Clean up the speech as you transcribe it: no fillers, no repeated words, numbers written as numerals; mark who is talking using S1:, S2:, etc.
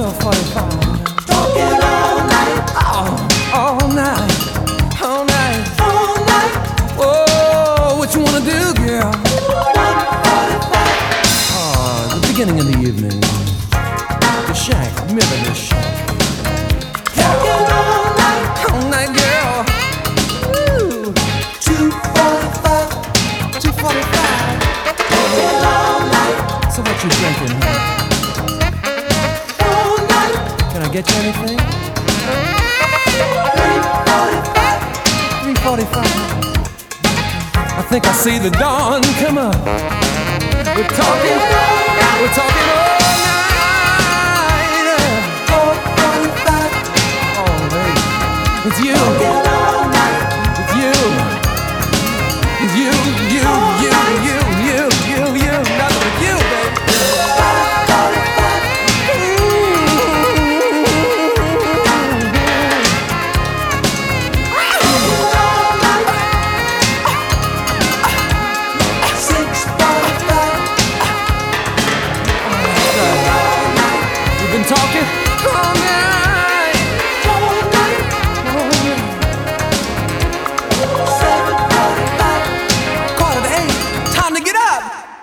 S1: 12:45.
S2: Talking all night,
S1: All night, all night.
S2: all night.
S1: Oh, what you wanna do, girl?
S2: 1:45.
S1: The beginning of the evening. The shack, remember the shack.
S2: Talking all night,
S1: All night, girl. Ooh,
S2: 2:45.
S1: 2:45.
S2: Talking all night,
S1: So what you drinking, huh?
S2: all night.
S1: Can I get you anything?
S2: 3:45.
S1: 3:45. I think I see the dawn come up. We're talking all night.
S2: 4:45.
S1: Oh, baby, it's you.
S2: Talking